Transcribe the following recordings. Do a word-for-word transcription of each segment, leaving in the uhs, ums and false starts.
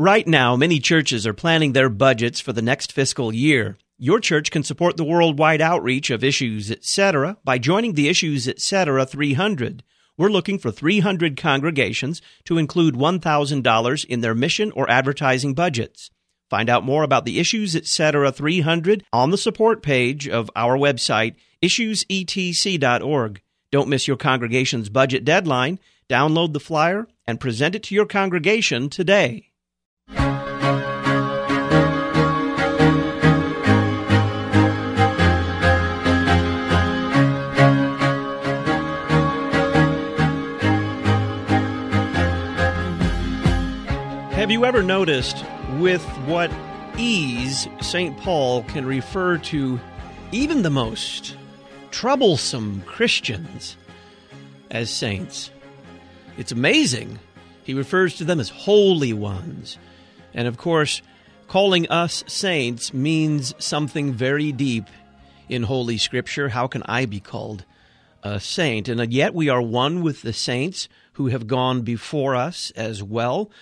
Right now, many churches are planning their budgets for the next fiscal year. Your church can support the worldwide outreach of Issues, et cetera by joining the Issues, et cetera three hundred. We're looking for three hundred congregations to include one thousand dollars in their mission or advertising budgets. Find out more about the Issues, et cetera three hundred on the support page of our website, issues e t c dot org. Don't miss your congregation's budget deadline. Download the flyer and present it to your congregation today. Have you ever noticed with what ease Saint Paul can refer to even the most troublesome Christians as saints? It's amazing. He refers to them as holy ones. And of course, calling us saints means something very deep in Holy Scripture. How can I be called a saint? And yet we are one with the saints who have gone before us as well.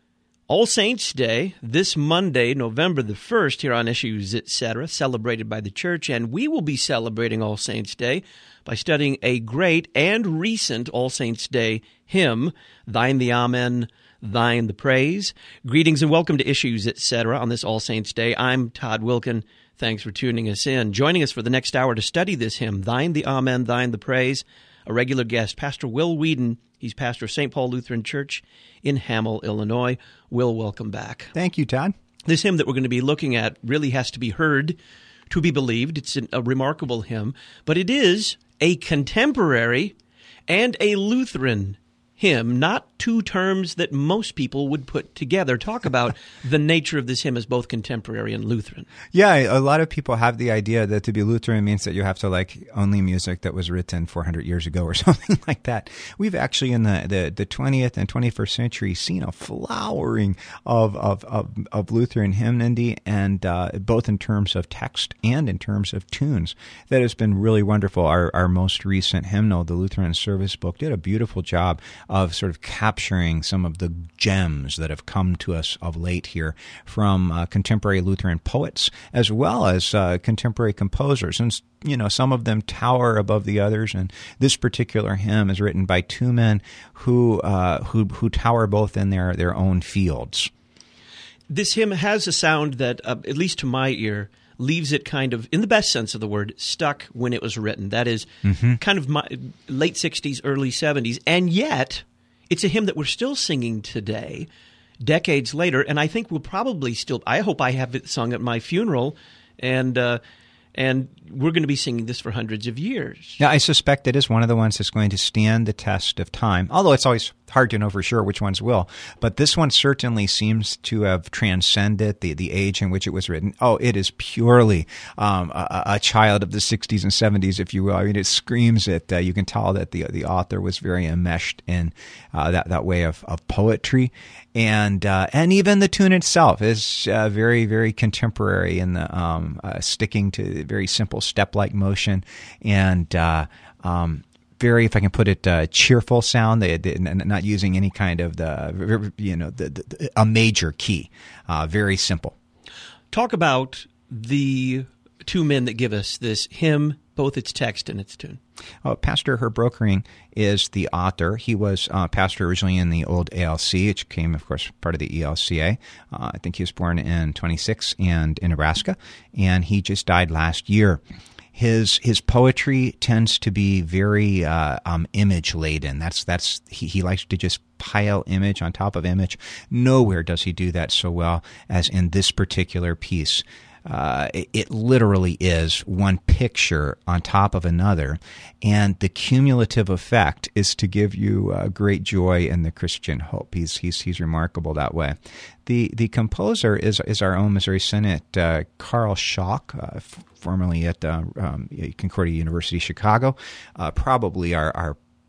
All Saints' Day, this Monday, November the first, here on Issues, et cetera, celebrated by the Church, and we will be celebrating All Saints' Day by studying a great and recent All Saints' Day hymn, Thine the Amen, Thine the Praise. Greetings and welcome to Issues, et cetera, on this All Saints' Day. I'm Todd Wilkin. Thanks for tuning us in. Joining us for the next hour to study this hymn, Thine the Amen, Thine the Praise, a regular guest, Pastor Will Whedon. He's pastor of Saint Paul Lutheran Church in Hamel, Illinois. Will, welcome back. Thank you, Todd. This hymn that we're going to be looking at really has to be heard to be believed. It's an, a remarkable hymn, but it is a contemporary and a Lutheran hymn, not two terms that most people would put together. Talk about the nature of this hymn as both contemporary and Lutheran. Yeah, a lot of people have the idea that to be Lutheran means that you have to like only music that was written four hundred years ago or something like that. We've actually in the, the, the twentieth and twenty-first century seen a flowering of of, of, of Lutheran hymnody, and uh, both in terms of text and in terms of tunes. That has been really wonderful. Our, our most recent hymnal, the Lutheran Service Book, did a beautiful job of sort of capturing some of the gems that have come to us of late here from uh, contemporary Lutheran poets as well as uh, contemporary composers. And, you know, some of them tower above the others. And this particular hymn is written by two men who uh, who, who tower both in their, their own fields. This hymn has a sound that, uh, at least to my ear, leaves it kind of, in the best sense of the word, stuck when it was written. That is, mm-hmm. kind of my, late sixties, early seventies. And yet, it's a hymn that we're still singing today, decades later. And I think we'll probably still, I hope I have it sung at my funeral. And uh, and we're going to be singing this for hundreds of years. Yeah, I suspect it is one of the ones that's going to stand the test of time, although it's always hard to know for sure which ones will. But this one certainly seems to have transcended the, the age in which it was written. Oh, it is purely um, a, a child of the sixties and seventies, if you will. I mean, it screams it. Uh, you can tell that the the author was very enmeshed in uh, that, that way of, of poetry. And uh, and even the tune itself is uh, very, very contemporary in the um, uh, sticking to very simple step-like motion and uh, um, very, if I can put it, uh, cheerful sound. They, they not using any kind of the you know the, the a major key. Uh, very simple. Talk about the two men that give us this hymn, both its text and its tune. Oh, Pastor Herb Brokering is the author. He was uh, pastor originally in the old A L C, which became, of course, part of the E L C A. Uh, I think he was born in twenty-six and in Nebraska, and he just died last year. His his poetry tends to be very uh, um, image laden. That's that's he, he likes to just pile image on top of image. Nowhere does he do that so well as in this particular piece. Uh, it, it literally is one picture on top of another, and the cumulative effect is to give you uh, great joy in the Christian hope. He's he's he's remarkable that way. The the composer is is our own Missouri Synod, uh, Carl Schock, uh, f- formerly at uh, um, Concordia University, Chicago, uh, probably our our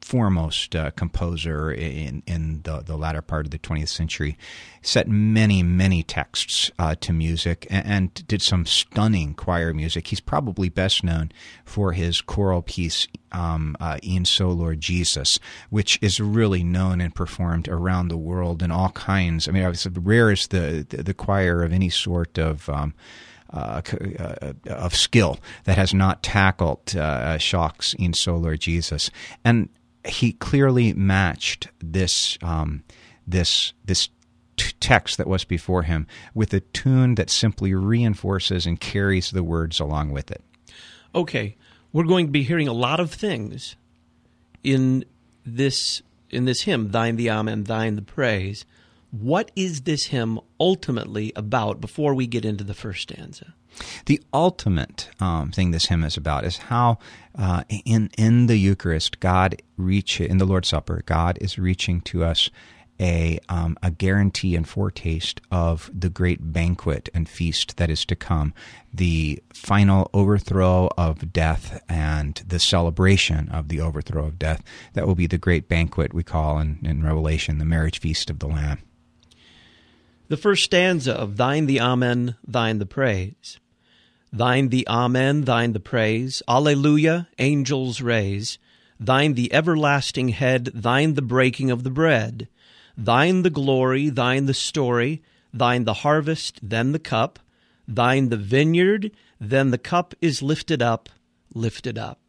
foremost uh, composer in in the, the latter part of the twentieth century. Set many, many texts uh, to music and, and did some stunning choir music. He's probably best known for his choral piece, um, uh, "E'en So, Lord Jesus," which is really known and performed around the world in all kinds. I mean, it's the rarest the, the, the choir of any sort of um, Uh, uh, of skill that has not tackled uh, Schacht's "E'en So, Lord Jesus," and he clearly matched this um, this this t- text that was before him with a tune that simply reinforces and carries the words along with it. Okay, we're going to be hearing a lot of things in this in this hymn, "Thine the Amen, Thine the Praise." What is this hymn ultimately about before we get into the first stanza? The ultimate um, thing this hymn is about is how uh, in in the Eucharist, God reach in the Lord's Supper, God is reaching to us a um, a guarantee and foretaste of the great banquet and feast that is to come, the final overthrow of death and the celebration of the overthrow of death. That will be the great banquet we call in, in Revelation the marriage feast of the Lamb. The first stanza of "Thine the Amen, Thine the Praise." Thine the Amen, Thine the Praise, Alleluia, angels raise. Thine the everlasting head, Thine the breaking of the bread. Thine the glory, Thine the story, Thine the harvest, then the cup. Thine the vineyard, then the cup is lifted up, lifted up.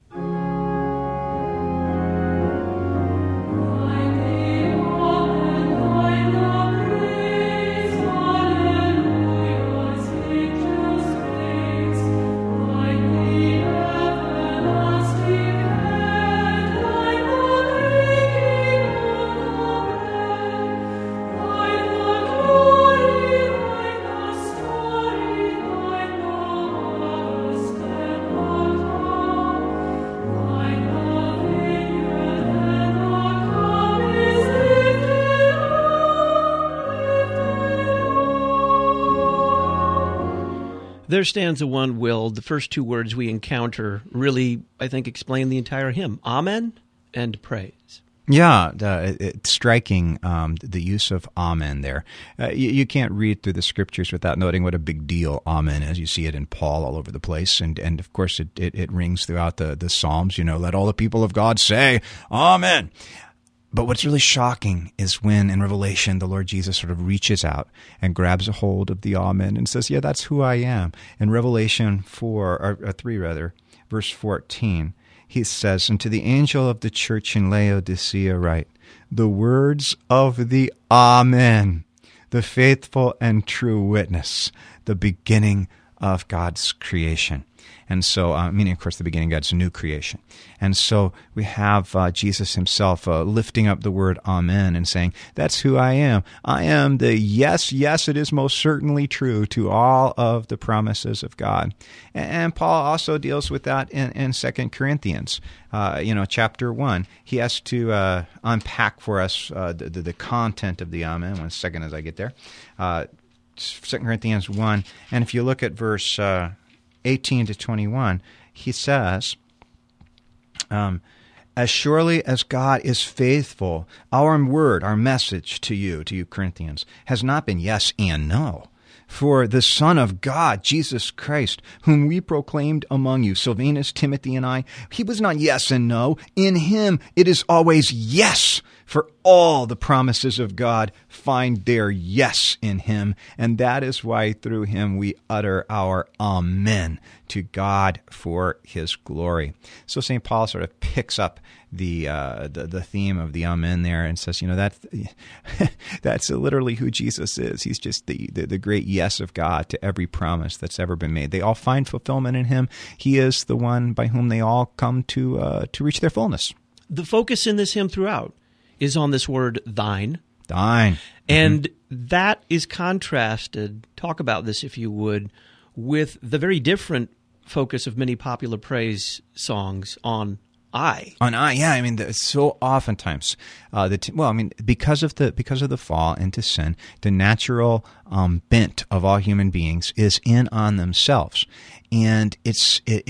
There's stanza one, Will. The first two words we encounter really, I think, explain the entire hymn. Amen and praise. Yeah, uh, it's striking, um, the use of amen there. Uh, you, you can't read through the scriptures without noting what a big deal amen is. You see it in Paul all over the place, and, and of course it, it, it rings throughout the, the Psalms. You know, let all the people of God say, amen. But what's really shocking is when in Revelation the Lord Jesus sort of reaches out and grabs a hold of the amen and says, yeah, that's who I am. In Revelation four, or, or three rather, verse fourteen, he says, "And to the angel of the church in Laodicea write, the words of the Amen, the faithful and true witness, the beginning of God's creation." And so, uh, meaning, of course, the beginning of God's new creation. And so we have uh, Jesus himself uh, lifting up the word amen and saying, that's who I am. I am the yes, yes, it is most certainly true to all of the promises of God. And, and Paul also deals with that in, in Second Corinthians, uh, you know, chapter one. He has to uh, unpack for us uh, the, the, the content of the amen. One second as I get there. Uh, Second Corinthians one. And if you look at verse Uh, eighteen to twenty-one, he says, um, as surely as God is faithful, our word, our message to you, to you Corinthians, has not been yes and no. For the Son of God, Jesus Christ, whom we proclaimed among you, Silvanus, Timothy, and I, he was not yes and no. In him it is always yes. For all the promises of God find their yes in him, and that is why through him we utter our amen to God for his glory. So Saint Paul sort of picks up the uh, the, the theme of the amen there and says, you know, that that's literally who Jesus is. He's just the, the, the great yes of God to every promise that's ever been made. They all find fulfillment in him. He is the one by whom they all come to uh, to reach their fullness. The focus in this hymn throughout is on this word thine. Thine. And mm-hmm. that is contrasted, talk about this if you would, with the very different focus of many popular praise songs on I. On I, yeah. I mean, the, so oftentimes, uh, the t- well, I mean, because of the because of the fall into sin, the natural um, bent of all human beings is in on themselves, and it's it. it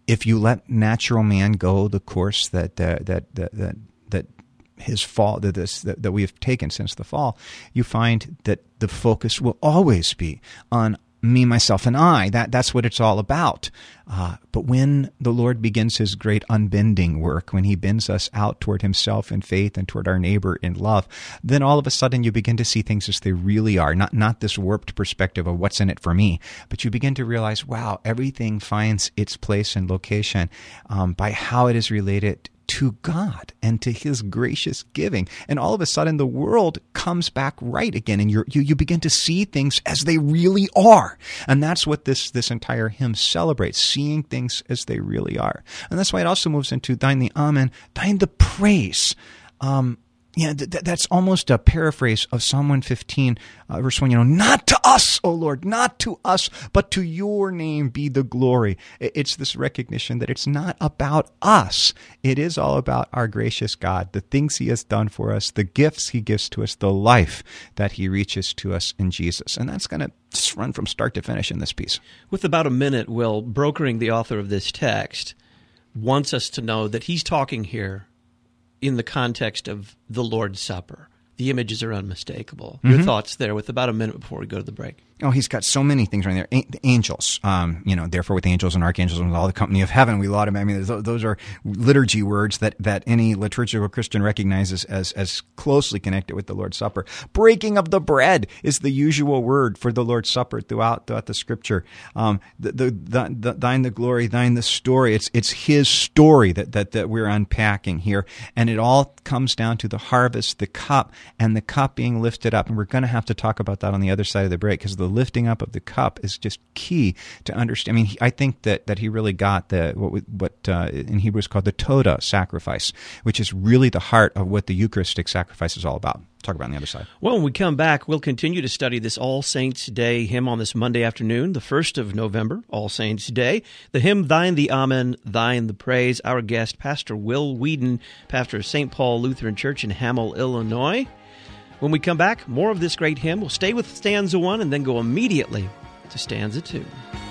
if you let natural man go the course that uh, that that that that his fall that this that, that we have taken since the fall, you find that the focus will always be on me, myself, and I. That that's what it's all about. Uh, but when the Lord begins His great unbending work, when He bends us out toward Himself in faith and toward our neighbor in love, then all of a sudden you begin to see things as they really are. Not not this warped perspective of what's in it for me, but you begin to realize, wow, everything finds its place and location um, by how it is related to God and to His gracious giving. And all of a sudden the world comes back right again, and you're, you you begin to see things as they really are. And that's what this, this entire hymn celebrates, seeing things as they really are. And that's why it also moves into thine the amen, thine the praise. Um, Yeah, th- th- that's almost a paraphrase of Psalm one fifteen, uh, verse one, you know, not to us, O Lord, not to us, but to your name be the glory. It's this recognition that it's not about us. It is all about our gracious God, the things He has done for us, the gifts He gives to us, the life that He reaches to us in Jesus. And that's going to just run from start to finish in this piece. With about a minute, Will, brokering the author of this text wants us to know that he's talking here in the context of the Lord's Supper. The images are unmistakable. Your Mm-hmm. thoughts there with about a minute before we go to the break. Oh, he's got so many things right there. A- the angels, um, you know, therefore with angels and archangels and with all the company of heaven, we laud him. I mean, those, those are liturgy words that, that any liturgical Christian recognizes as, as closely connected with the Lord's Supper. Breaking of the bread is the usual word for the Lord's Supper throughout, throughout the Scripture. Um, the, the, the, the, thine the glory, thine the story. It's, it's His story that, that, that we're unpacking here. And it all comes down to the harvest, the cup, and the cup being lifted up. And we're going to have to talk about that on the other side of the break, because the lifting up of the cup is just key to understand. I mean, he, I think that, that he really got the what, we, what uh, in Hebrew is called the Toda sacrifice, which is really the heart of what the Eucharistic sacrifice is all about. Talk about on the other side. Well, when we come back, we'll continue to study this All Saints' Day hymn on this Monday afternoon, the first of November, All Saints' Day. The hymn, Thine the Amen, Thine the Praise. Our guest, Pastor Will Weedon, pastor of Saint Paul Lutheran Church in Hamel, Illinois. When we come back, more of this great hymn. We'll stay with stanza one and then go immediately to stanza two.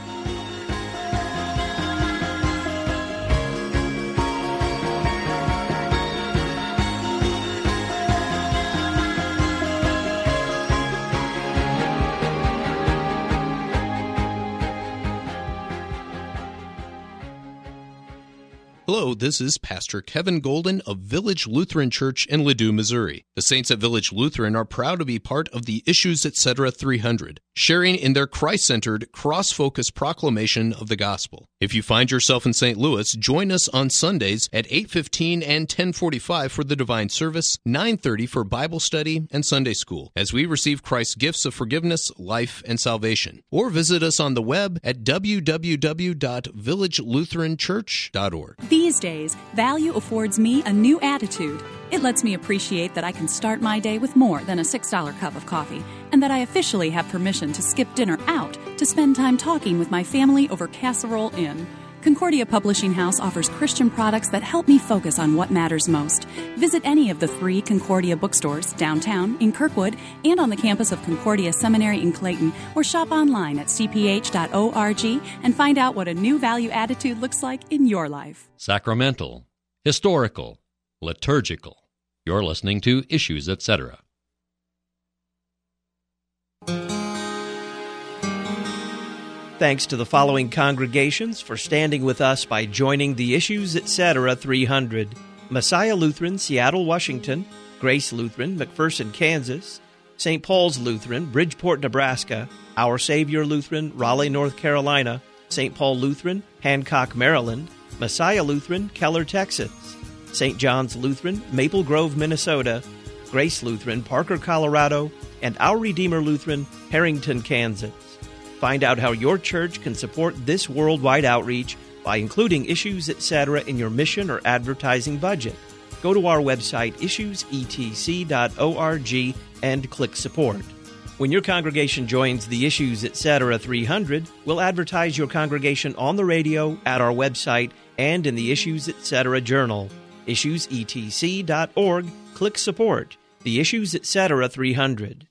Hello, this is Pastor Kevin Golden of Village Lutheran Church in Ladue, Missouri. The Saints at Village Lutheran are proud to be part of the Issues Etc. three hundred, sharing in their Christ-centered, cross-focused proclamation of the gospel. If you find yourself in Saint Louis, join us on Sundays at eight fifteen and ten forty-five for the Divine Service, nine thirty for Bible study and Sunday school, as we receive Christ's gifts of forgiveness, life, and salvation. Or visit us on the web at w w w dot village lutheran church dot org. These days, value affords me a new attitude. It lets me appreciate that I can start my day with more than a six dollar cup of coffee, and that I officially have permission to skip dinner out to spend time talking with my family over Casserole Inn. Concordia Publishing House offers Christian products that help me focus on what matters most. Visit any of the three Concordia bookstores downtown, in Kirkwood, and on the campus of Concordia Seminary in Clayton, or shop online at c p h dot org and find out what a new value attitude looks like in your life. Sacramental, historical, liturgical. You're listening to Issues Etc. Thanks to the following congregations for standing with us by joining the Issues Etc. three hundred. Messiah Lutheran, Seattle, Washington; Grace Lutheran, McPherson, Kansas; Saint Paul's Lutheran, Bridgeport, Nebraska; Our Savior Lutheran, Raleigh, North Carolina; Saint Paul Lutheran, Hancock, Maryland; Messiah Lutheran, Keller, Texas; Saint John's Lutheran, Maple Grove, Minnesota; Grace Lutheran, Parker, Colorado; and Our Redeemer Lutheran, Harrington, Kansas. Find out how your church can support this worldwide outreach by including Issues Etc. in your mission or advertising budget. Go to our website, issues e t c dot org, and click Support. When your congregation joins the Issues Etc. three hundred, we'll advertise your congregation on the radio, at our website, and in the Issues Etc. Journal. issues e t c dot org, click Support. The Issues Etc. three hundred.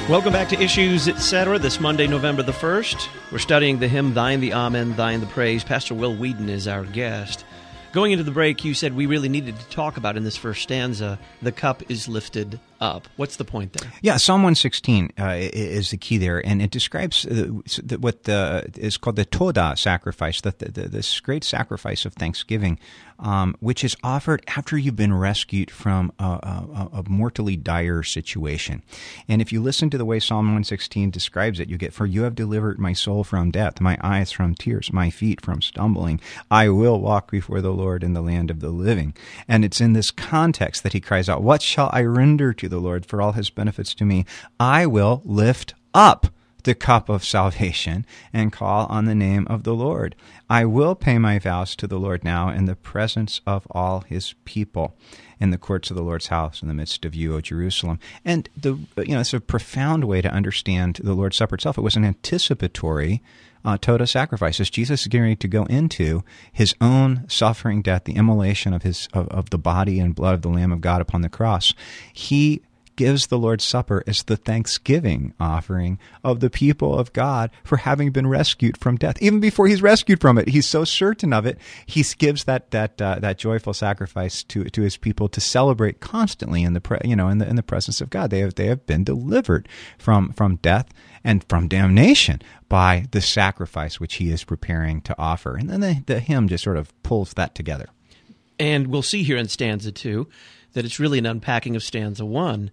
Welcome back to Issues, et cetera. This Monday, November the first. We're studying the hymn, Thine the Amen, Thine the Praise. Pastor Will Wheaton is our guest. Going into the break, you said we really needed to talk about in this first stanza, the cup is lifted up. What's the point there? Yeah, Psalm one sixteen uh, is the key there, and it describes uh, what the, is called the Todah sacrifice, the, the, this great sacrifice of thanksgiving, um, which is offered after you've been rescued from a, a, a mortally dire situation. And if you listen to the way Psalm one sixteen describes it, you get, "For you have delivered my soul from death, my eyes from tears, my feet from stumbling. I will walk before the Lord in the land of the living." And it's in this context that he cries out, "What shall I render to the Lord for all his benefits to me? I will lift up the cup of salvation and call on the name of the Lord. I will pay my vows to the Lord now in the presence of all his people, in the courts of the Lord's house, in the midst of you, O Jerusalem." And the you know, it's a profound way to understand the Lord's Supper itself. It was an anticipatory uh, Todah sacrifice. As Jesus is getting ready to go into his own suffering death, the immolation of his of, of the body and blood of the Lamb of God upon the cross, he gives the Lord's Supper as the thanksgiving offering of the people of God for having been rescued from death. Even before he's rescued from it, he's so certain of it, he gives that that uh, that joyful sacrifice to to his people to celebrate constantly in the pre, you know in the in the presence of God. They have they have been delivered from from death and from damnation by the sacrifice which he is preparing to offer. And then the, the hymn just sort of pulls that together. And we'll see here in stanza two that it's really an unpacking of stanza one.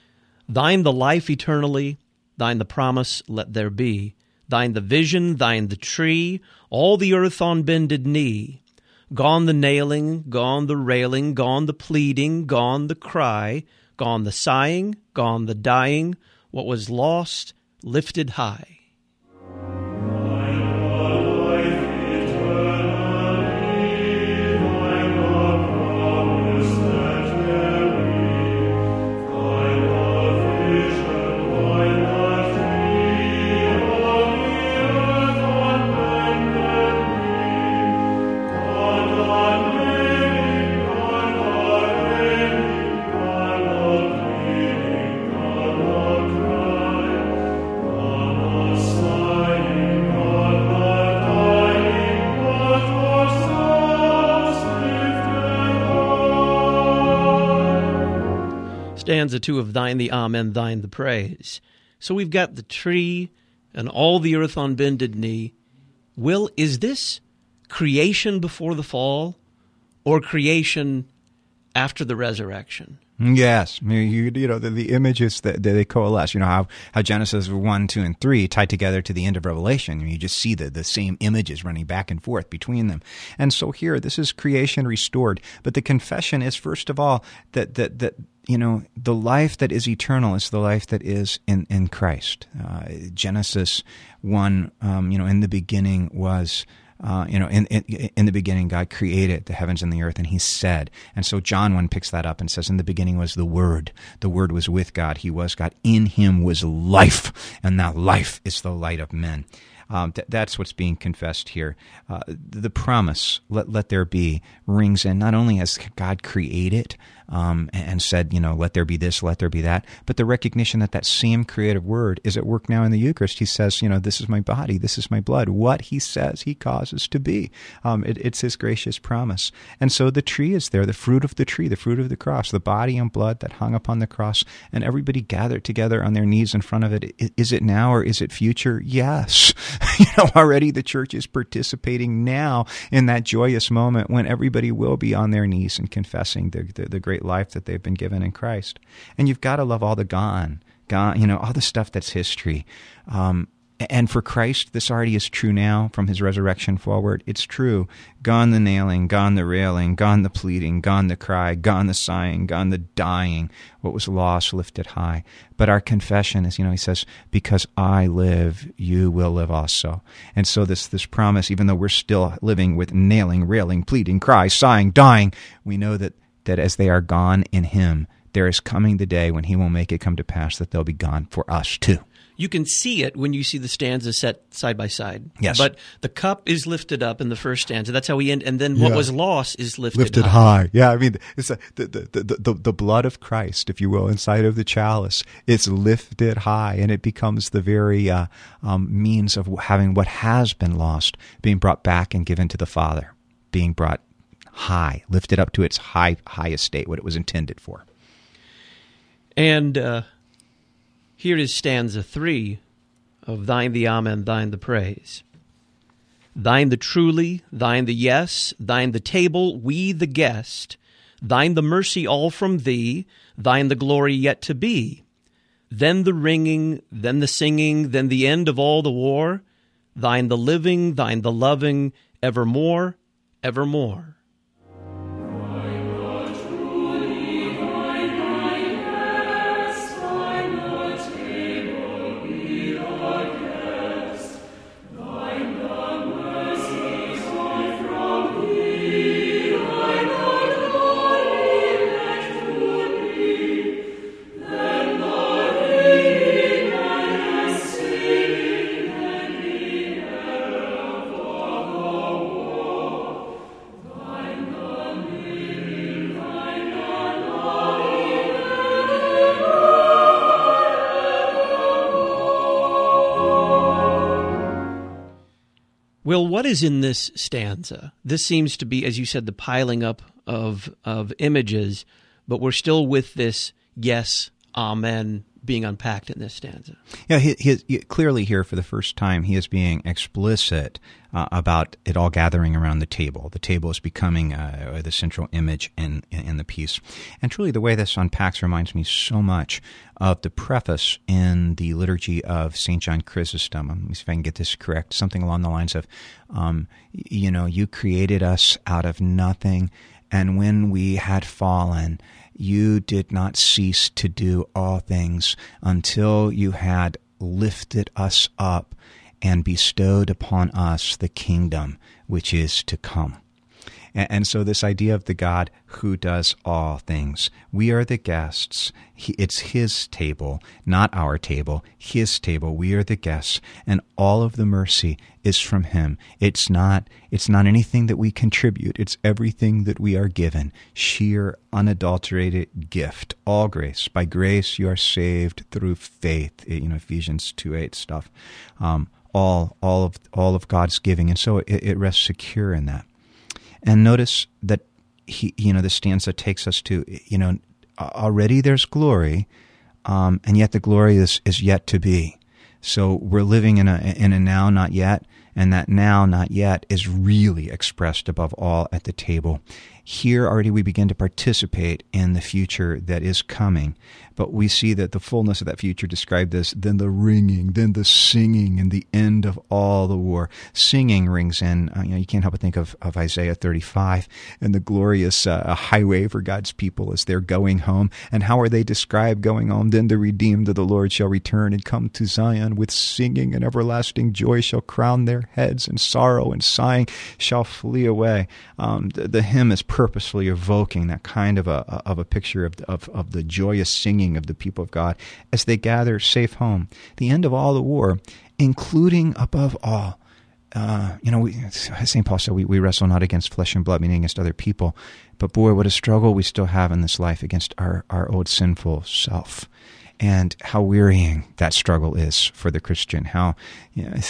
Thine the life eternally, thine the promise let there be, thine the vision, thine the tree, all the earth on bended knee. Gone the nailing, gone the railing, gone the pleading, gone the cry, gone the sighing, gone the dying, what was lost, lifted high. Stanza two of Thine the Amen, Thine the Praise. So we've got the tree and all the earth on bended knee. Will, is this creation before the fall or creation after the resurrection? Yes, I mean, you, you know the, the images that, that they coalesce. You know how, how Genesis one, two, and three tie together to the end of Revelation. I mean, you just see the, the same images running back and forth between them. And so here, this is creation restored. But the confession is, first of all, that that that you know the life that is eternal is the life that is in in Christ. Uh, Genesis one, um, you know, in the beginning was. Uh, you know, in, in in the beginning, God created the heavens and the earth, and he said. And so John one picks that up and says, in the beginning was the Word. The Word was with God. He was God. In him was life, and that life is the light of men. Um, th- that's what's being confessed here. Uh, the promise, let, let there be, rings in not only as God created um, and said, you know, let there be this, let there be that, but the recognition that that same creative word is at work now in the Eucharist. He says, you know, this is my body, this is my blood. What he says, he causes to be. Um, it, it's his gracious promise. And so the tree is there, the fruit of the tree, the fruit of the cross, the body and blood that hung upon the cross, and everybody gathered together on their knees in front of it. Is it now or is it future? Yes. You know, already the church is participating now in that joyous moment when everybody will be on their knees and confessing the, the, the great life that they've been given in Christ. And you've got to love all the gone, gone, you know, all the stuff that's history. Um, And for Christ, this already is true now from his resurrection forward. It's true. Gone the nailing, gone the railing, gone the pleading, gone the cry, gone the sighing, gone the dying. What was lost, lifted high. But our confession is, you know, he says, because I live, you will live also. And so this this promise, even though we're still living with nailing, railing, pleading, cry, sighing, dying, we know that, that as they are gone in him, there is coming the day when he will make it come to pass that they'll be gone for us too. you can see it when you see the stanzas set side by side. Yes. But the cup is lifted up in the first stanza. That's how we end. And then what Yeah. was lost is lifted, Lifted high. high. Yeah, I mean, it's a, the, the, the, the, the blood of Christ, if you will, inside of the chalice. It's lifted high, and it becomes the very uh, um, means of having what has been lost being brought back and given to the Father, being brought high, lifted up to its high, high estate, what it was intended for. And uh, here is stanza three of Thine the Amen, Thine the Praise. Thine the truly, Thine the yes, Thine the table, we the guest, Thine the mercy all from Thee, Thine the glory yet to be. Then the ringing, then the singing, then the end of all the war, Thine the living, Thine the loving, evermore, evermore. Will, what is in this stanza? This seems to be, as you said, the piling up of of images, but we're still with this yes, amen, being unpacked in this stanza. Yeah, he, he, clearly here for the first time, he is being explicit uh, about it all gathering around the table. The table is becoming uh, the central image in, in the piece. And truly the way this unpacks reminds me so much of the preface in the liturgy of Saint John Chrysostom. Let me see if I can get this correct. Something along the lines of, um, you know, you created us out of nothing, and when we had fallen, you did not cease to do all things until you had lifted us up and bestowed upon us the kingdom which is to come. And, and so this idea of the God who does all things, we are the guests. He, it's his table, not our table, his table. We are the guests, and all of the mercy is from him. It's not, it's not anything that we contribute. It's everything that we are given. Sheer, unadulterated gift. All grace. By grace you are saved through faith. You know, Ephesians two eight stuff. Um, all, all of, all of God's giving. And so it, it rests secure in that. And notice that he, you know, the stanza takes us to, you know, already there's glory, um, and yet the glory is, is yet to be. So we're living in a in a now, not yet, and that now, not yet, is really expressed above all at the table. Here already we begin to participate in the future that is coming, but we see that the fullness of that future described as then the ringing, then the singing, and the end of all the war. Singing rings in, uh, you know, you can't help but think of, of Isaiah thirty-five and the glorious uh, highway for God's people as they're going home. And how are they described going home? Then the redeemed of the Lord shall return and come to Zion with singing, and everlasting joy shall crown their heads, and sorrow and sighing shall flee away. Um, the, the hymn is purposefully evoking that kind of a of a picture of, of of the joyous singing of the people of God as they gather safe home. The end of all the war, including above all, uh, you know, we, Saint Paul said we, we wrestle not against flesh and blood, meaning against other people, but boy, what a struggle we still have in this life against our, our old sinful self. And how wearying that struggle is for the Christian. How, you know,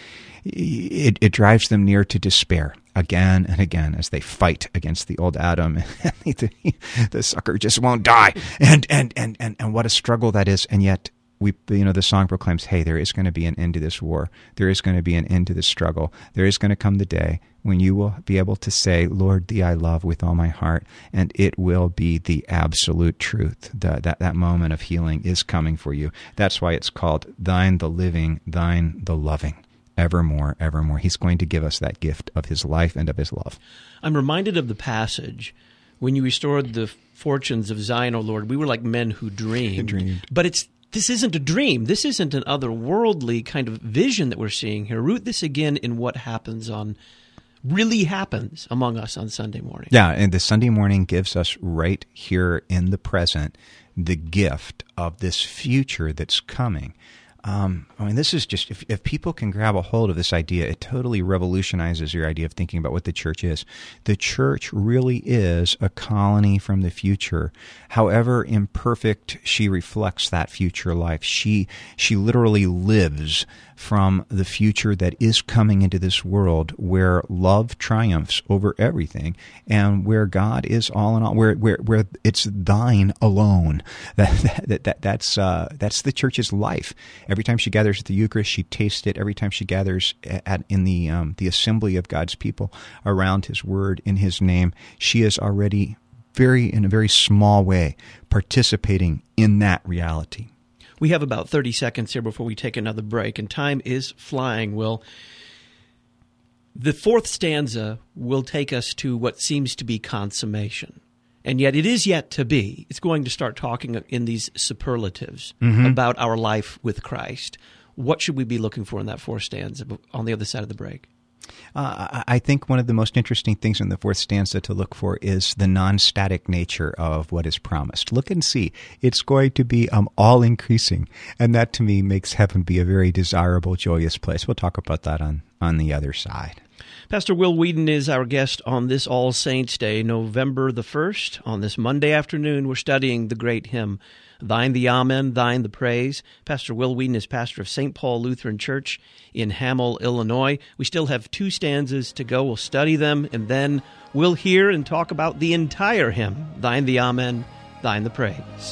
it, it drives them near to despair again and again as they fight against the old Adam. the, the sucker just won't die. And, and, and, and, and what a struggle that is. And yet, we, you know, the song proclaims, hey, there is going to be an end to this war. There is going to be an end to this struggle. There is going to come the day when you will be able to say, Lord, thee I love with all my heart, and it will be the absolute truth. The, that, that moment of healing is coming for you. That's why it's called thine the living, thine the loving. Evermore, evermore. He's going to give us that gift of his life and of his love. I'm reminded of the passage, when you restored the fortunes of Zion, O Lord, we were like men who dreamed. dreamed. But it's this isn't a dream. This isn't an otherworldly kind of vision that we're seeing here. Root this again in what happens on, really happens among us on Sunday morning. Yeah, and the Sunday morning gives us right here in the present the gift of this future that's coming. Um, I mean, this is just, if, if people can grab a hold of this idea, it totally revolutionizes your idea of thinking about what the church is. The church really is a colony from the future. However imperfect she reflects that future life, she she literally lives from the future that is coming into this world, where love triumphs over everything, and where God is all in all, where where where it's thine alone. That that, that that's uh, that's the church's life. Every time she gathers at the Eucharist, she tastes it. Every time she gathers at in the um, the assembly of God's people around His Word in His name, she is already very in a very small way participating in that reality. We have about thirty seconds here before we take another break, and time is flying, Will. The fourth stanza will take us to what seems to be consummation, and yet it is yet to be. It's going to start talking in these superlatives mm-hmm. about our life with Christ. What should we be looking for in that fourth stanza on the other side of the break? Uh, I think one of the most interesting things in the fourth stanza to look for is the non-static nature of what is promised. Look and see. It's going to be um, all-increasing, and that to me makes heaven be a very desirable, joyous place. We'll talk about that on, on the other side. Pastor Will Weedon is our guest on this All Saints' Day, November the first. On this Monday afternoon, we're studying the great hymn, Thine the Amen, Thine the Praise. Pastor Will Weedon is pastor of Saint Paul Lutheran Church in Hamel, Illinois. We still have two stanzas to go. We'll study them, and then we'll hear and talk about the entire hymn, Thine the Amen, Thine the Praise.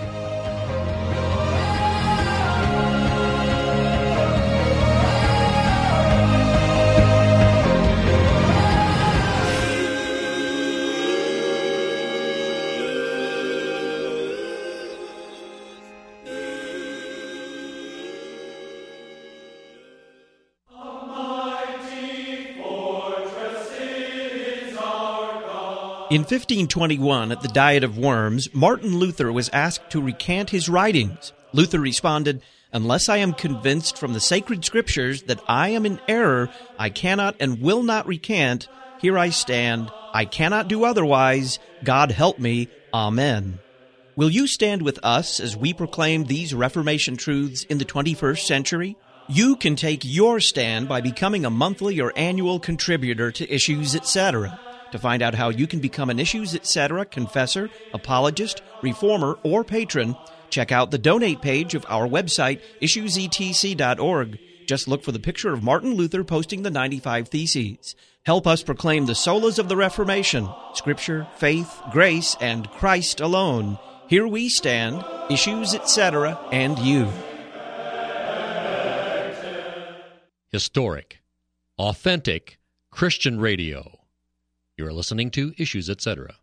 In fifteen twenty-one, at the Diet of Worms, Martin Luther was asked to recant his writings. Luther responded, "Unless I am convinced from the sacred scriptures that I am in error, I cannot and will not recant. Here I stand. I cannot do otherwise. God help me. Amen." Will you stand with us as we proclaim these Reformation truths in the twenty-first century? You can take your stand by becoming a monthly or annual contributor to Issues, et cetera. To find out how you can become an Issues, et cetera confessor, apologist, reformer, or patron, check out the donate page of our website, issues e t c dot org. Just look for the picture of Martin Luther posting the ninety-five Theses. Help us proclaim the solas of the Reformation, Scripture, faith, grace, and Christ alone. Here we stand, Issues, et cetera, and you. Historic, authentic Christian radio. You're listening to Issues, et cetera.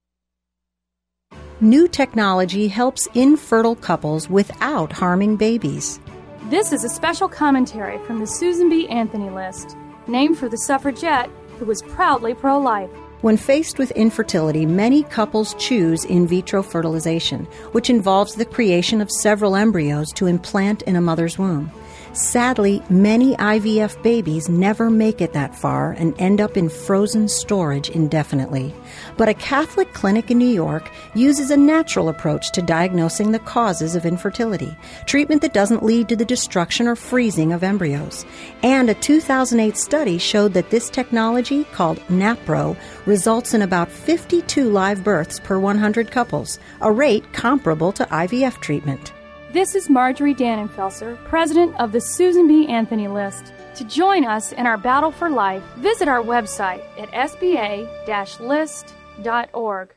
New technology helps infertile couples without harming babies. This is a special commentary from the Susan B. Anthony List, named for the suffragette who was proudly pro-life. When faced with infertility, many couples choose in vitro fertilization, which involves the creation of several embryos to implant in a mother's womb. Sadly, many I V F babies never make it that far and end up in frozen storage indefinitely. But a Catholic clinic in New York uses a natural approach to diagnosing the causes of infertility, treatment that doesn't lead to the destruction or freezing of embryos. And a two thousand eight study showed that this technology, called NAPRO, results in about fifty-two live births per one hundred couples, a rate comparable to I V F treatment. This is Marjorie Dannenfelser, president of the Susan B. Anthony List. To join us in our battle for life, visit our website at s b a dash list dot org.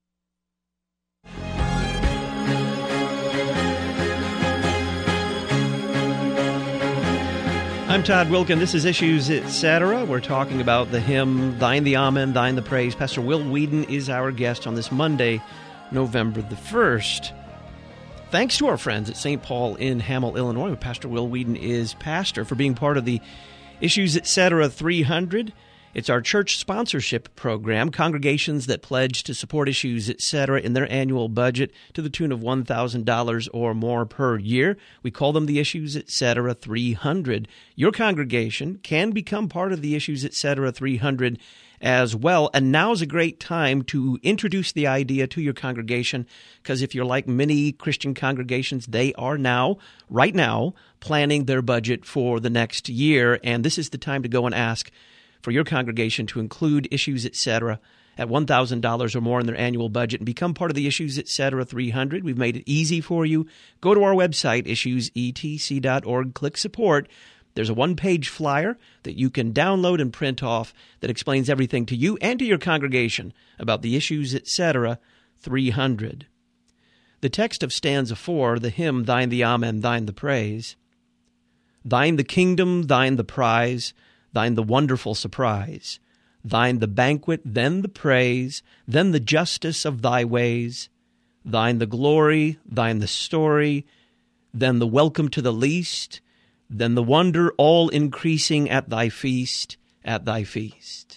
I'm Todd Wilkin. This is Issues, et cetera. We're talking about the hymn, Thine the Amen, Thine the Praise. Pastor Will Weedon is our guest on this Monday, November the first. Thanks to our friends at Saint Paul in Hamel, Illinois, where Pastor Will Weedon is pastor, for being part of the Issues, et cetera three hundred. It's our church sponsorship program. Congregations that pledge to support Issues, et cetera in their annual budget to the tune of one thousand dollars or more per year. We call them the Issues, et cetera three hundred. Your congregation can become part of the Issues, et cetera three hundred as well. And now's a great time to introduce the idea to your congregation, because if you're like many Christian congregations, they are now, right now, planning their budget for the next year. And this is the time to go and ask for your congregation to include Issues Etc. at one thousand dollars or more in their annual budget and become part of the Issues Etc. three hundred. We've made it easy for you. Go to our website, issues e t c dot org, click support. There's a one-page flyer that you can download and print off that explains everything to you and to your congregation about the Issues Etc. three hundred. The text of stanza four, the hymn, Thine the Amen, Thine the Praise. Thine the kingdom, Thine the prize, Thine the wonderful surprise. Thine the banquet, then the praise, then the justice of Thy ways. Thine the glory, Thine the story, then the welcome to the least, then the wonder all increasing at Thy feast, at Thy feast.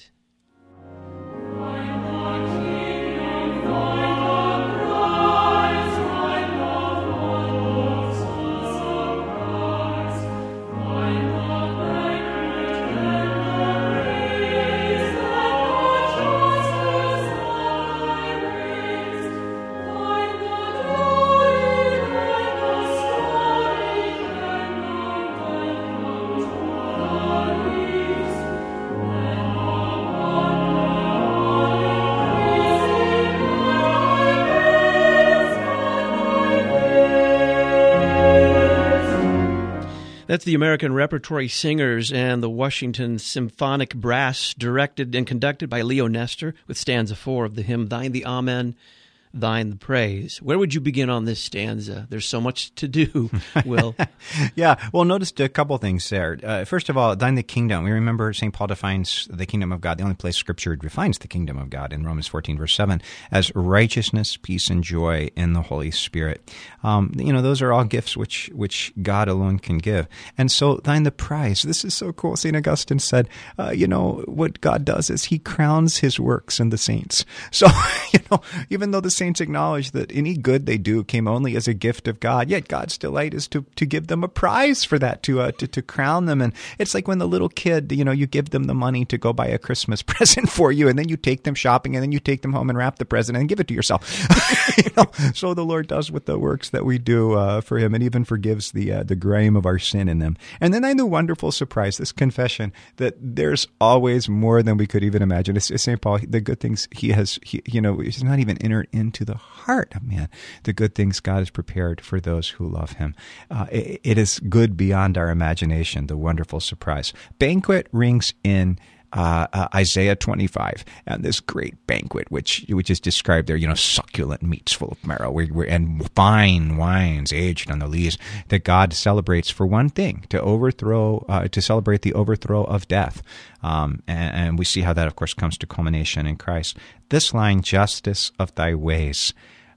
That's the American Repertory Singers and the Washington Symphonic Brass, directed and conducted by Leo Nestor, with stanza four of the hymn, Thine the Amen, Thine the Praise. Where would you begin on this stanza? There's so much to do, Will. Yeah, well, notice a couple things there. Uh, first of all, Thine the kingdom. We remember Saint Paul defines the kingdom of God, the only place Scripture defines the kingdom of God, in Romans fourteen, verse seven, as righteousness, peace, and joy in the Holy Spirit. Um, you know, those are all gifts which which God alone can give. And so, Thine the prize. This is so cool. Saint Augustine said, uh, you know, what God does is He crowns His works in the saints. So, you know, even though the saints acknowledge that any good they do came only as a gift of God, yet God's delight is to to give them a prize for that, to uh, to to crown them. And it's like when the little kid, you know, you give them the money to go buy a Christmas present for you, and then you take them shopping, and then you take them home and wrap the present and give it to yourself. You know, so the Lord does with the works that we do uh, for Him, and even forgives the uh, the grime of our sin in them. And then I knew wonderful surprise, this confession that there's always more than we could even imagine. It's, it's Saint Paul, the good things He has, he, you know, He's not even entered into to the heart of man, the good things God has prepared for those who love Him. Uh, it, it is good beyond our imagination, the wonderful surprise. Banquet rings in Uh, uh, Isaiah twenty-five, and this great banquet, which which is described there, you know, succulent meats full of marrow, where, where, and fine wines aged on the lees, that God celebrates for one thing, to overthrow, uh, to celebrate the overthrow of death. Um, and, and we see how that, of course, comes to culmination in Christ. This line, justice of Thy ways.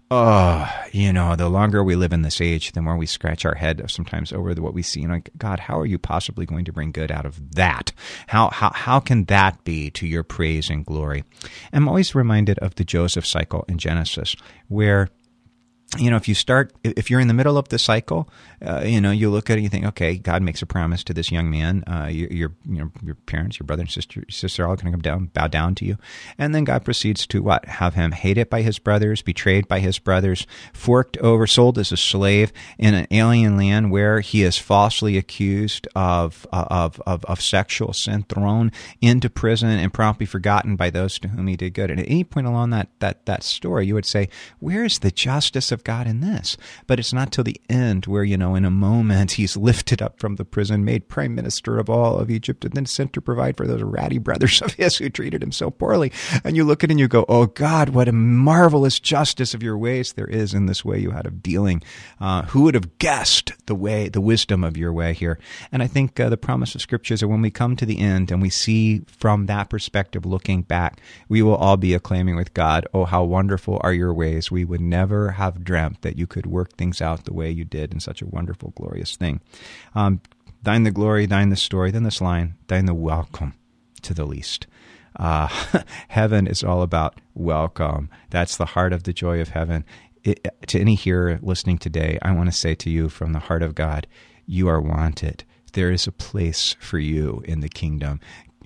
Oh, you know, the longer we live in this age, the more we scratch our head sometimes over the, what we see. And like, God, how are you possibly going to bring good out of that? How how how can that be to your praise and glory? I'm always reminded of the Joseph cycle in Genesis, where, you know, if you start, if you're in the middle of the cycle, uh, you know, you look at it and you think, okay, God makes a promise to this young man. Uh, your, your, you know, your parents, your brother and sister, sister are all going to come down, bow down to you. And then God proceeds to what? Have him hated by his brothers, betrayed by his brothers, forked over, sold as a slave in an alien land where he is falsely accused of, of, of, of sexual sin, thrown into prison and promptly forgotten by those to whom he did good. And at any point along that, that, that story, you would say, where is the justice of God in this? But it's not till the end where, you know, in a moment he's lifted up from the prison, made prime minister of all of Egypt, and then sent to provide for those ratty brothers of his who treated him so poorly. And you look at it and you go, oh God, what a marvelous justice of your ways there is in this way you had of dealing. Uh, who would have guessed the way, the wisdom of your way here? And I think uh, the promise of Scripture is that when we come to the end and we see from that perspective looking back, we will all be acclaiming with God, oh, how wonderful are your ways. We would never have dreamt that you could work things out the way you did in such a wonderful, glorious thing. Um, thine the glory, thine the story, then this line, thine the welcome to the least. Uh, heaven is all about welcome. That's the heart of the joy of heaven. It, to any hearer listening today, I want to say to you from the heart of God, you are wanted. There is a place for you in the kingdom.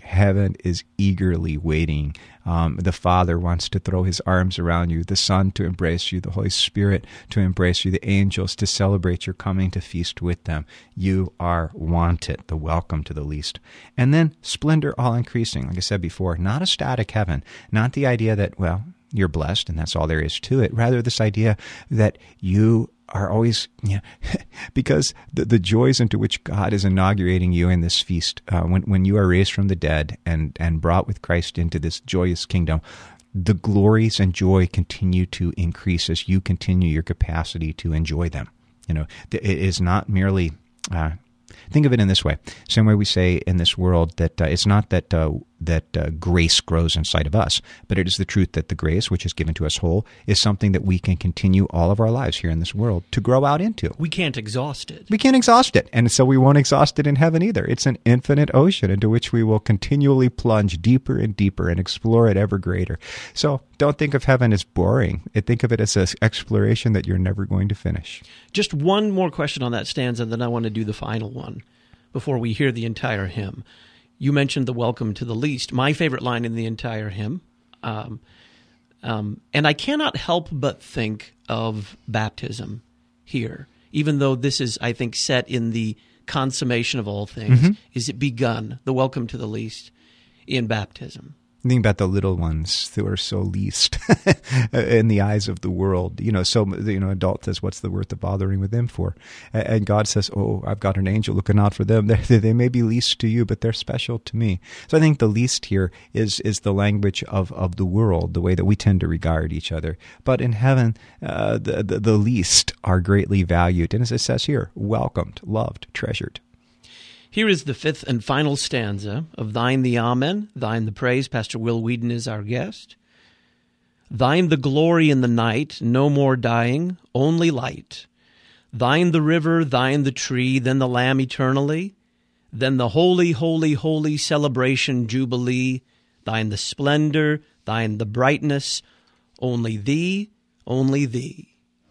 Heaven is eagerly waiting. Um, the Father wants to throw his arms around you, the Son to embrace you, the Holy Spirit to embrace you, the angels to celebrate your coming to feast with them. You are wanted, the welcome to the least. And then splendor all increasing, like I said before, not a static heaven, not the idea that, well, you're blessed and that's all there is to it. Rather, this idea that you are always, you know, because the, the joys into which God is inaugurating you in this feast, uh, when, when you are raised from the dead and, and brought with Christ into this joyous kingdom, the glories and joy continue to increase as you continue your capacity to enjoy them. You know, it is not merely, uh, think of it in this way. Same way we say in this world that uh, it's not that uh, that uh, grace grows inside of us, but it is the truth that the grace, which is given to us whole, is something that we can continue all of our lives here in this world to grow out into. We can't exhaust it. We can't exhaust it, and so we won't exhaust it in heaven either. It's an infinite ocean into which we will continually plunge deeper and deeper and explore it ever greater. So don't think of heaven as boring. Think of it as an exploration that you're never going to finish. Just one more question on that stanza, then I want to do the final one before we hear the entire hymn. You mentioned the welcome to the least, my favorite line in the entire hymn. Um, um, and I cannot help but think of baptism here, even though this is, I think, set in the consummation of all things. Mm-hmm. Is it begun, the welcome to the least, in baptism? Think about the little ones who are so least in the eyes of the world. You know, so, you know, adult says, what's the worth of bothering with them for? And God says, oh, I've got an angel looking out for them. They, they may be least to you, but they're special to me. So I think the least here is is the language of, of the world, the way that we tend to regard each other. But in heaven, uh, the, the, the least are greatly valued. And as it says here, welcomed, loved, treasured. Here is the fifth and final stanza of Thine the Amen, Thine the Praise. Pastor Will Whedon is our guest. Thine the glory in the night, no more dying, only light. Thine the river, thine the tree, then the Lamb eternally, then the holy, holy, holy celebration jubilee. Thine the splendor, thine the brightness, only thee, only thee.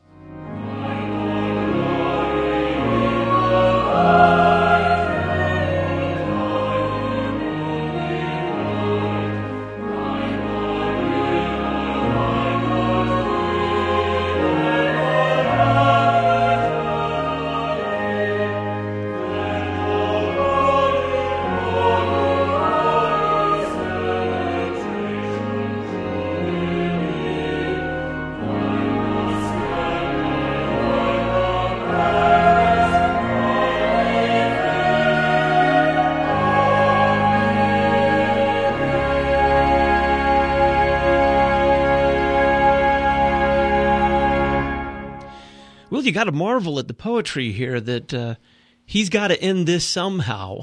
You got to marvel at the poetry here that uh, he's got to end this somehow.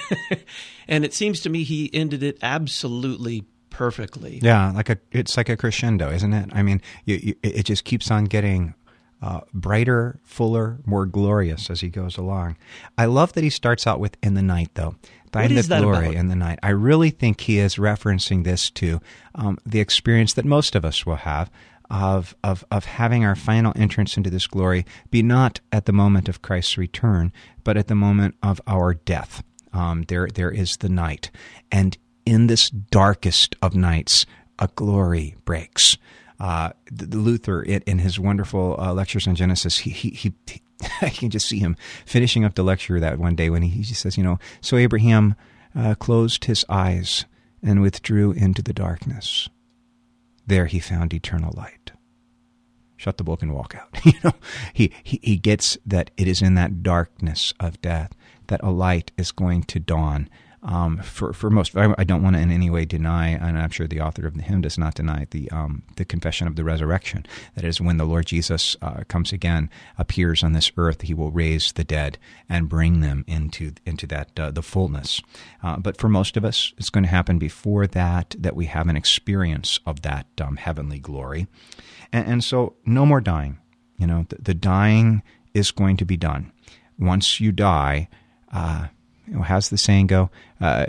And it seems to me he ended it absolutely perfectly. Yeah, like a it's like a crescendo, isn't it? I mean, you, you, it just keeps on getting uh, brighter, fuller, more glorious as he goes along. I love that he starts out with "in the night," though. Thine the glory in the night. I really think he is referencing this to um, the experience that most of us will have of, of of having our final entrance into this glory be not at the moment of Christ's return, but at the moment of our death. Um, there there is the night. And in this darkest of nights, a glory breaks. Uh, the, the Luther, in, in his wonderful uh, lectures on Genesis, he, he, he, I can just see him finishing up the lecture that one day when he, he just says, you know, so Abraham uh, closed his eyes and withdrew into the darkness. There he found eternal light. Shut the book and walk out. You know, he, he he gets that it is in that darkness of death that a light is going to dawn. Um, for for most, I, I don't want to in any way deny, and I'm sure the author of the hymn does not deny the um, the confession of the resurrection. That is, when the Lord Jesus uh, comes again, appears on this earth, he will raise the dead and bring them into into that uh, the fullness. Uh, but for most of us, it's going to happen before that, that we have an experience of that um, heavenly glory. And, and so, no more dying. You know, the, the dying is going to be done. Once you die, uh, you know, how's the saying go? Uh,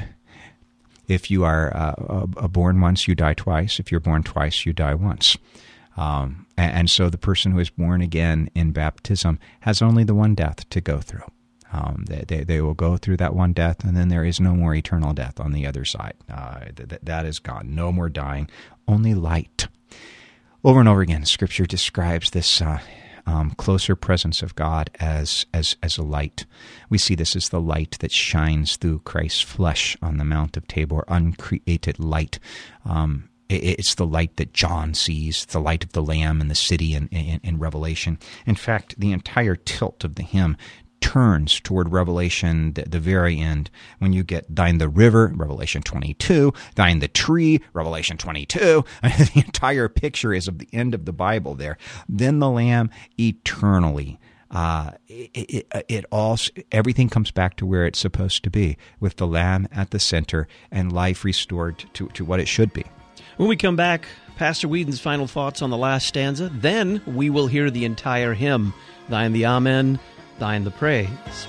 if you are uh, born once, you die twice. If you're born twice, you die once. Um, and, and so the person who is born again in baptism has only the one death to go through. Um, they, they they will go through that one death, and then there is no more eternal death on the other side. Uh, th- that is gone. No more dying, only light. Over and over again, Scripture describes this uh, um, closer presence of God as as as a light. We see this as the light that shines through Christ's flesh on the Mount of Tabor, uncreated light. Um, It's the light that John sees, the light of the Lamb in the city in, in, in Revelation. In fact, the entire tilt of the hymn turns toward Revelation, the, the very end, when you get thine the river, Revelation twenty-two, thine the tree, Revelation twenty-two. The entire picture is of the end of the Bible there. Then the Lamb eternally. Uh, it, it, it all, everything comes back to where it's supposed to be, with the Lamb at the center and life restored to, to what it should be. When we come back, Pastor Whedon's final thoughts on the last stanza. Then we will hear the entire hymn, Thine the Amen, Thine the Praise.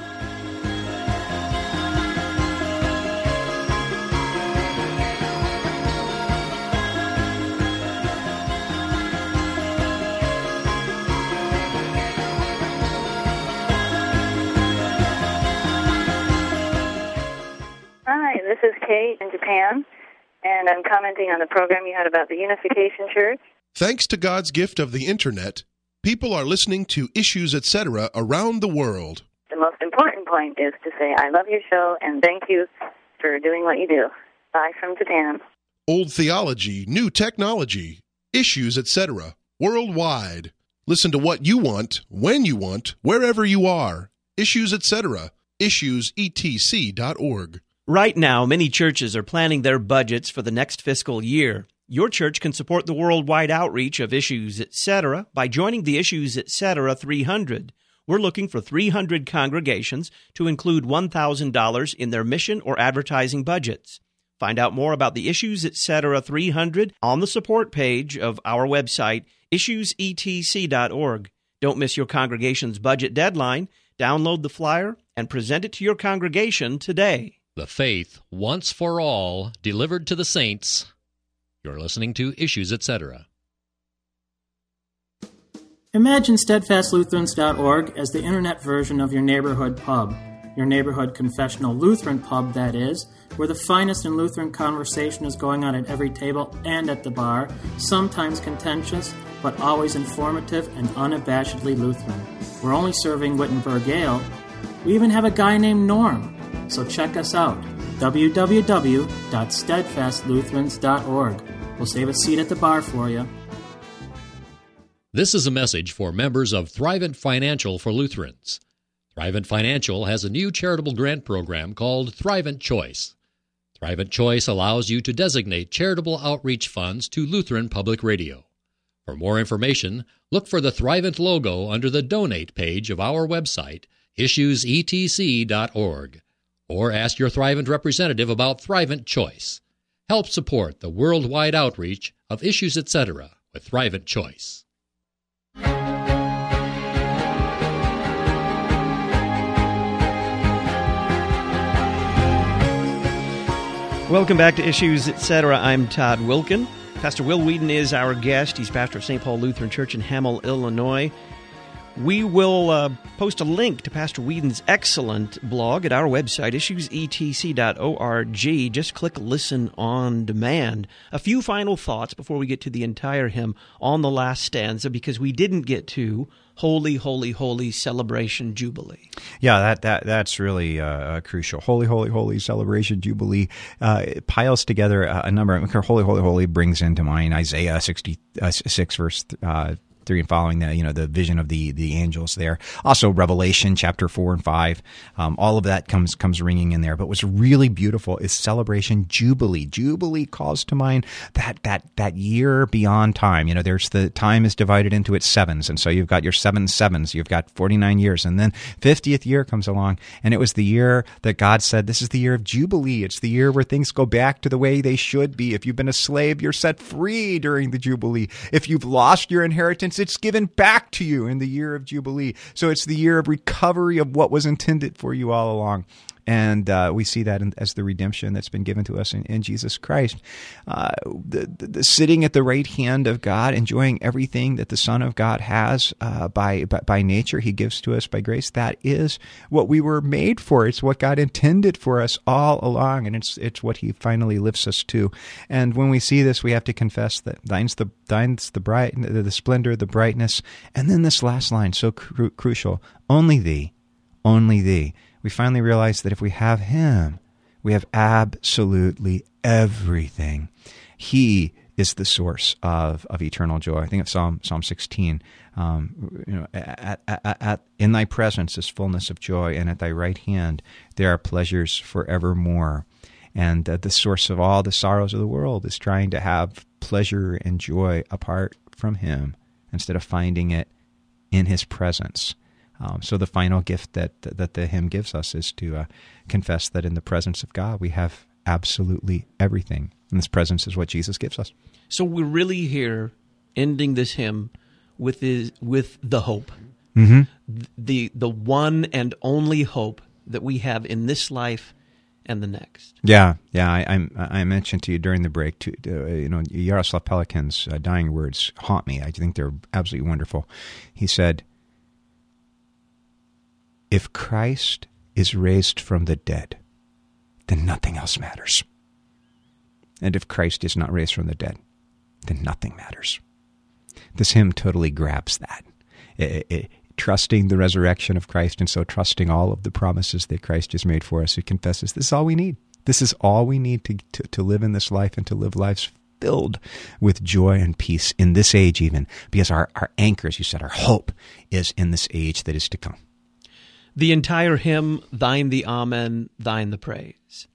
Hi, this is Kate in Japan, and I'm commenting on the program you had about the Unification Church. Thanks to God's gift of the Internet, people are listening to Issues, et cetera around the world. The most important point is to say, I love your show, and thank you for doing what you do. Bye from Japan. Old theology, new technology, issues, et cetera, worldwide. Listen to what you want, when you want, wherever you are. Issues, et cetera, issues e t c dot org. Right now, many churches are planning their budgets for the next fiscal year. Your church can support the worldwide outreach of Issues, et cetera by joining the Issues, et cetera three hundred. We're looking for three hundred congregations to include one thousand dollars in their mission or advertising budgets. Find out more about the Issues, et cetera three hundred on the support page of our website, issues e t c dot org. Don't miss your congregation's budget deadline. Download the flyer and present it to your congregation today. The faith, once for all, delivered to the saints. You're listening to Issues, et cetera. Imagine steadfast lutherans dot org as the internet version of your neighborhood pub. Your neighborhood confessional Lutheran pub, that is, where the finest in Lutheran conversation is going on at every table and at the bar, sometimes contentious, but always informative and unabashedly Lutheran. We're only serving Wittenberg Ale. We even have a guy named Norm. So check us out, w w w dot steadfast lutherans dot org. We'll save a seat at the bar for you. This is a message for members of Thrivent Financial for Lutherans. Thrivent Financial has a new charitable grant program called Thrivent Choice. Thrivent Choice allows you to designate charitable outreach funds to Lutheran Public Radio. For more information, look for the Thrivent logo under the Donate page of our website, issues e t c dot org. Or ask your Thrivent representative about Thrivent Choice. Help support the worldwide outreach of Issues, et cetera with Thrivent Choice. Welcome back to Issues, et cetera. I'm Todd Wilkin. Pastor Will Whedon is our guest. He's pastor of Saint Paul Lutheran Church in Hamel, Illinois. We will uh, post a link to Pastor Whedon's excellent blog at our website, issues e t c dot org. Just click Listen on Demand. A few final thoughts before we get to the entire hymn on the last stanza, because we didn't get to Holy, Holy, Holy Celebration Jubilee. Yeah, that that that's really uh, crucial. Holy, Holy, Holy Celebration Jubilee uh, it piles together a number of... Holy, Holy, Holy brings into mind Isaiah sixty-six, verse uh three and following, the you know the vision of the the angels there. Also Revelation chapter four and five. Um, all of that comes comes ringing in there. But what's really beautiful is Celebration Jubilee. Jubilee calls to mind that that that year beyond time. You know, there's the time is divided into its sevens, and so you've got your seven sevens. You've got forty-nine years, and then fiftieth year comes along, and it was the year that God said, "This is the year of Jubilee. It's the year where things go back to the way they should be. If you've been a slave, you're set free during the Jubilee. If you've lost your inheritance, it's given back to you in the year of Jubilee." So it's the year of recovery of what was intended for you all along. And uh, we see that in, as the redemption that's been given to us in, in Jesus Christ. Uh, the, the, the sitting at the right hand of God, enjoying everything that the Son of God has uh, by, by by nature, He gives to us by grace. That is what we were made for. It's what God intended for us all along, and it's it's what He finally lifts us to. And when we see this, we have to confess that thine's the thine's the bright, the splendor, the brightness, and then this last line, so cru- crucial: only Thee, only Thee. We finally realize that if we have Him, we have absolutely everything. He is the source of, of eternal joy. I think of Psalm Psalm sixteen. Um, you know, at, at, at, in Thy presence is fullness of joy, and at Thy right hand there are pleasures forevermore. And uh, the source of all the sorrows of the world is trying to have pleasure and joy apart from Him instead of finding it in His presence. Um, so the final gift that that the hymn gives us is to uh, confess that in the presence of God we have absolutely everything. And this presence is what Jesus gives us. So we're really here ending this hymn with his, with the hope, mm-hmm. the the one and only hope that we have in this life and the next. Yeah, yeah. I I'm, I mentioned to you during the break, to, uh, you know, Yaroslav Pelikan's uh, dying words haunt me. I think they're absolutely wonderful. He said, "If Christ is raised from the dead, then nothing else matters. And if Christ is not raised from the dead, then nothing matters." This hymn totally grabs that. It, it, trusting the resurrection of Christ, and so trusting all of the promises that Christ has made for us. It confesses this is all we need. This is all we need to, to, to live in this life and to live lives filled with joy and peace in this age even, because our, our anchor, as you said, our hope is in this age that is to come. The entire hymn, Thine the Amen, Thine the Praise.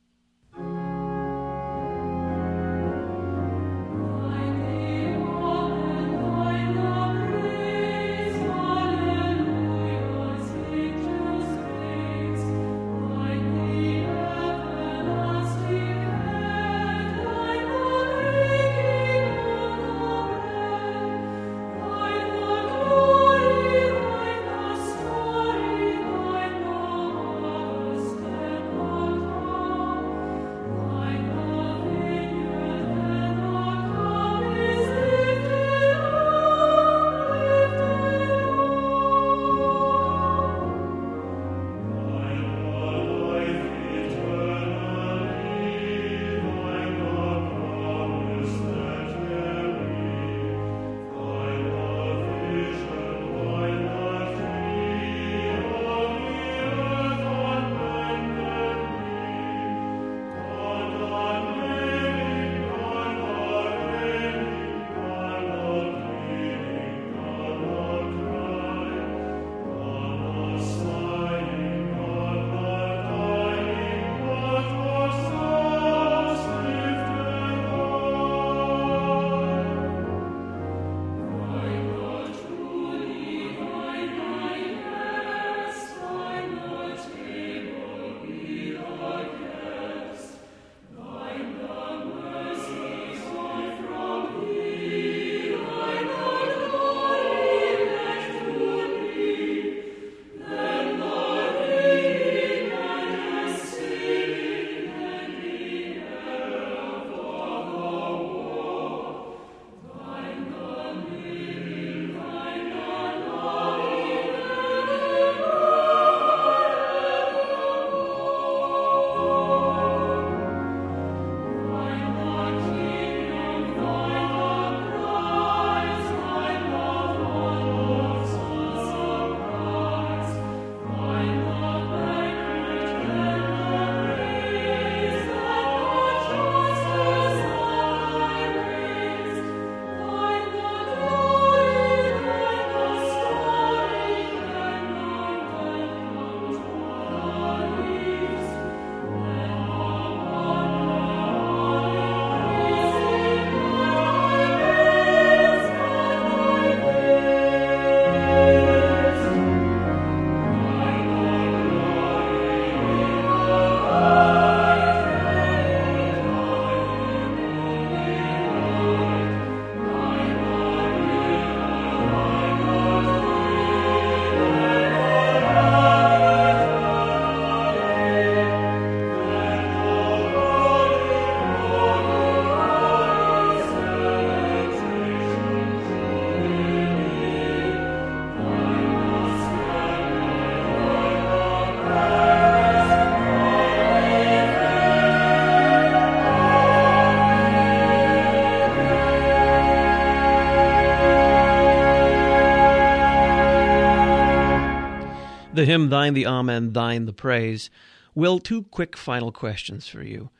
The hymn, Thine the Amen, Thine the Praise. Will, two quick final questions for you.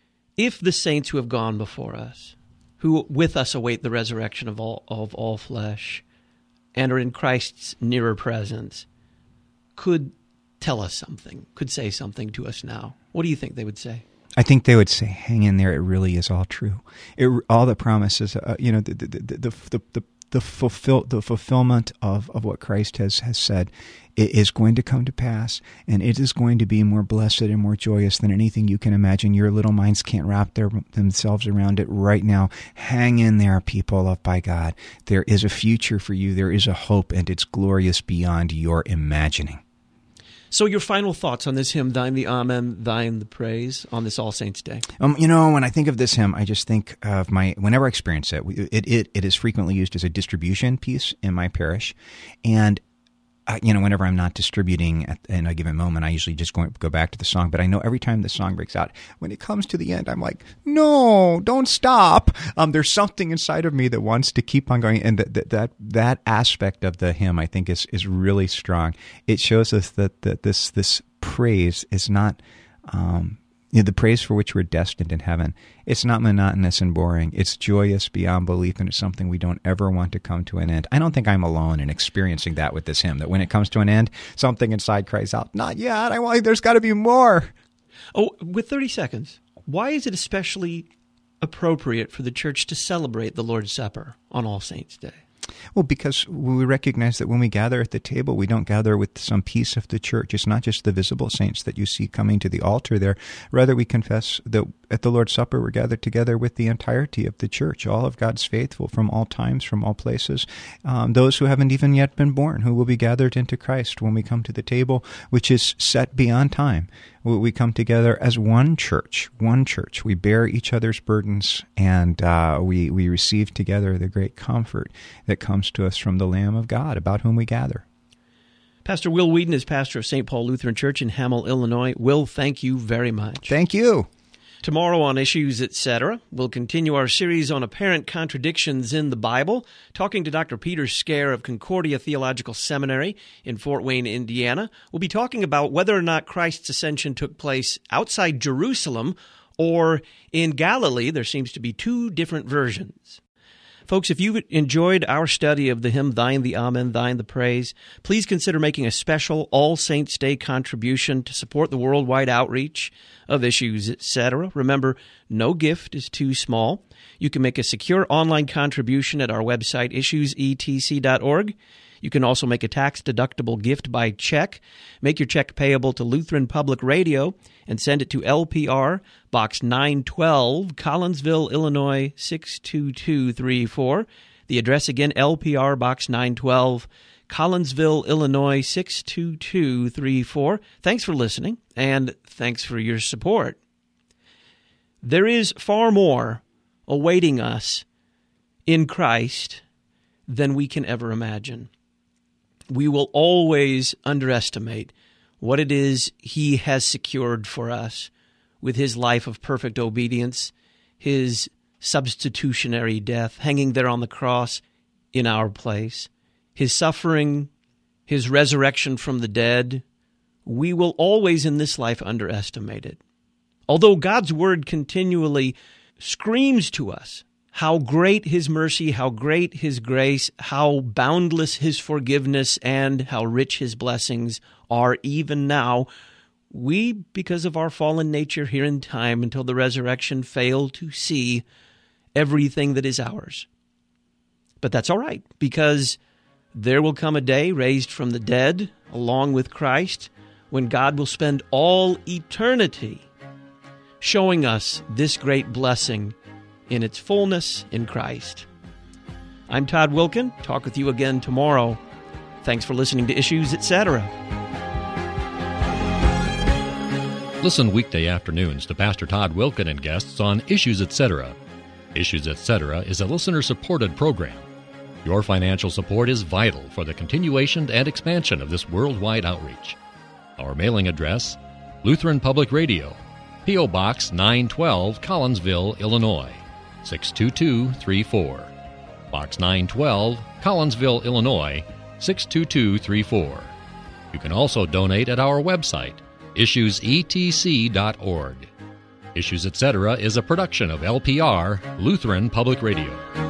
If the saints who have gone before us, who with us await the resurrection of all of all flesh, and are in Christ's nearer presence, could tell us something, could say something to us now, what do you think they would say? I think they would say, hang in there, it really is all true. It, all the promises, uh, you know, the the the the, the, the, fulfill, the fulfillment of, of what Christ has, has said, it is going to come to pass, and it is going to be more blessed and more joyous than anything you can imagine. Your little minds can't wrap their, themselves around it right now. Hang in there, people loved by God. There is a future for you. There is a hope, and it's glorious beyond your imagining. So your final thoughts on this hymn, Thine the Amen, Thine the Praise, on this All Saints' Day? Um, you know, when I think of this hymn, I just think of my, whenever I experience it, it, it, it is frequently used as a distribution piece in my parish. And Uh, you know, whenever I'm not distributing at, in a given moment, I usually just go, go back to the song. But I know every time the song breaks out, when it comes to the end, I'm like, no, don't stop. Um, there's something inside of me that wants to keep on going. And that that that, that aspect of the hymn, I think, is is really strong. It shows us that, that this this praise is not um, you know, the praise for which we're destined in heaven. It's not monotonous and boring. It's joyous beyond belief, and it's something we don't ever want to come to an end. I don't think I'm alone in experiencing that with this hymn, that when it comes to an end, something inside cries out, not yet, I want, there's got to be more. Oh, with thirty seconds, why is it especially appropriate for the church to celebrate the Lord's Supper on All Saints' Day? Well, because we recognize that when we gather at the table, we don't gather with some piece of the church. It's not just the visible saints that you see coming to the altar there. Rather, we confess that at the Lord's Supper, we're gathered together with the entirety of the church, all of God's faithful from all times, from all places, um, those who haven't even yet been born, who will be gathered into Christ when we come to the table, which is set beyond time. We come together as one church, one church. We bear each other's burdens, and uh, we, we receive together the great comfort that comes to us from the Lamb of God, about whom we gather. Pastor Will Wheaton is pastor of Saint Paul Lutheran Church in Hamel, Illinois. Will, thank you very much. Thank you. Tomorrow on Issues, et cetera, we'll continue our series on apparent contradictions in the Bible, talking to Doctor Peter Scare of Concordia Theological Seminary in Fort Wayne, Indiana. We'll be talking about whether or not Christ's ascension took place outside Jerusalem or in Galilee. There seems to be two different versions. Folks, if you enjoyed our study of the hymn, Thine the Amen, Thine the Praise, please consider making a special All Saints' Day contribution to support the worldwide outreach of Issues, et cetera. Remember, no gift is too small. You can make a secure online contribution at our website, issues e t c dot org. You can also make a tax-deductible gift by check. Make your check payable to Lutheran Public Radio and send it to L P R, Box nine twelve, Collinsville, Illinois, six two two three four. The address again, L P R, Box nine twelve, Collinsville, Illinois, six two two three four. Thanks for listening, and thanks for your support. There is far more awaiting us in Christ than we can ever imagine. We will always underestimate what it is He has secured for us with His life of perfect obedience, His substitutionary death, hanging there on the cross in our place, His suffering, His resurrection from the dead. We will always in this life underestimate it. Although God's Word continually screams to us how great His mercy, how great His grace, how boundless His forgiveness, and how rich His blessings are even now, we, because of our fallen nature here in time until the resurrection, fail to see everything that is ours. But that's all right, because there will come a day raised from the dead along with Christ when God will spend all eternity showing us this great blessing in its fullness in Christ. I'm Todd Wilkin. Talk with you again tomorrow. Thanks for listening to Issues, et cetera. Listen weekday afternoons to Pastor Todd Wilkin and guests on Issues, et cetera. Issues, et cetera is a listener-supported program. Your financial support is vital for the continuation and expansion of this worldwide outreach. Our mailing address, Lutheran Public Radio, P O. Box nine twelve, Collinsville, Illinois, six two two three four. Box nine twelve, Collinsville, Illinois, six two two three four. You can also donate at our website, issues e t c dot org. Issues Etc. is a production of L P R, Lutheran Public Radio.